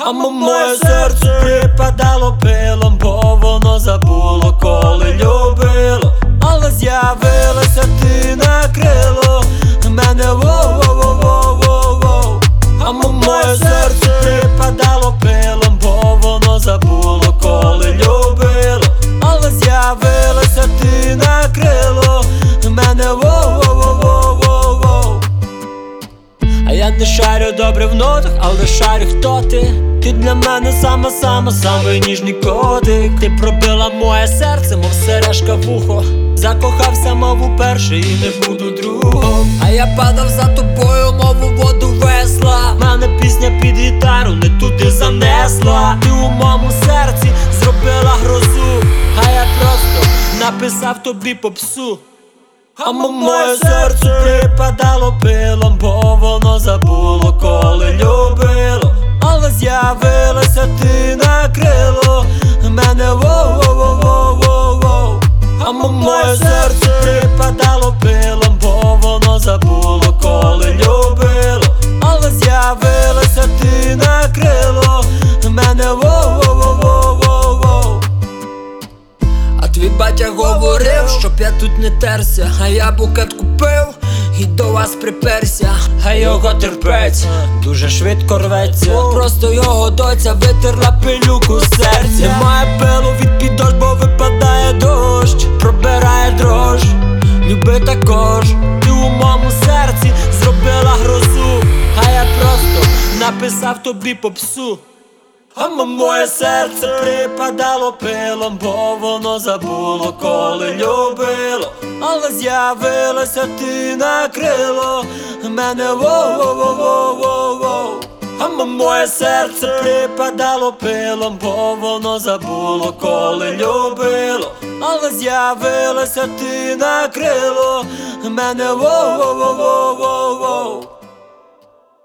Моє серце припадало пилом, бо воно забуло, коли любило. Але з'явилася ти накрило мене, воу-воу-воу-воу-воу. Моє серце припадало пилом, бо воно забуло, коли любило. Але з'явилася ти накрило мене, воу-воу-воу-воу-воу. А я не шарю добре в нотах, але шарю, хто ти. Ти для мене самий ніжний котик. Ти пробила моє серце, мов сережка в ухо. Закохався, мов уперше, і не буду другом. А я падав за тобою, мов у воду весла. Мене пісня під гітару не туди занесла. Ти у моєму серці зробила грозу, а я просто написав тобі попсу. Моє серце припадало пилом, бо воно забуло, коли любило. Але з'явилася ти накрило мене, воу-воу-воу-воу-воу. Моє серце припадало пилом, бо воно забуло, коли любило. Але з'явилася ти накрило мене, воу-воу-воу-воу-воу. А твій батя говорив, щоб я тут не терся. А я букет купив і до вас приперся. А його терпець дуже швидко рветься. Просто його доця витерла пилюку з серця. Немає пилу від підошв, бо випадає дощ. Пробирає дрож, люби також. Ти у моєму серці зробила грозу, а я просто написав тобі попсу. Моє серце припадало пилом, бо воно забуло, коли любило. Але з'явилася ти накрило мене, воу-воу-воу-воу-воу. Моє серце припадало пилом, бо воно забуло, коли любило. Але з'явилася ти накрило мене, воу-воу-воу-воу-воу-воу.